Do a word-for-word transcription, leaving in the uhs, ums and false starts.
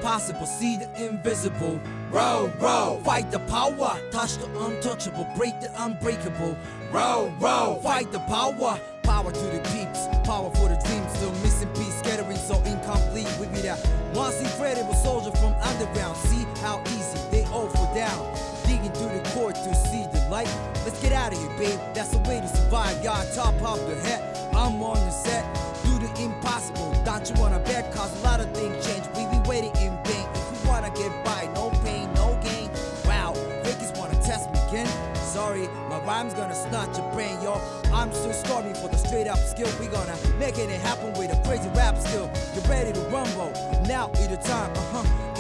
impossible, see the invisible. Row, row, fight the power, touch the untouchable, break the unbreakable. Row, row, fight the power, power to the peeps, power for the dreams, still missing piece, scattering so incomplete. We be that once incredible soldier from underground. See how easy they all fall down, digging through the core to see the light. Let's get out of here, babe, that's the way to survive. Y'all top of the head, I'm on the set, do the impossible. Don't you wanna bet, cause a lot of things change. We be waiting in vain, if we wanna get by, no pain, no gain. Wow, fakers wanna test me again. Sorry, my rhyme's gonna snatch your brain, yo. I'm still storming for the straight up skill. We gonna make it happen with a crazy rap skill. Get ready to rumble, now is the time, uh-huh.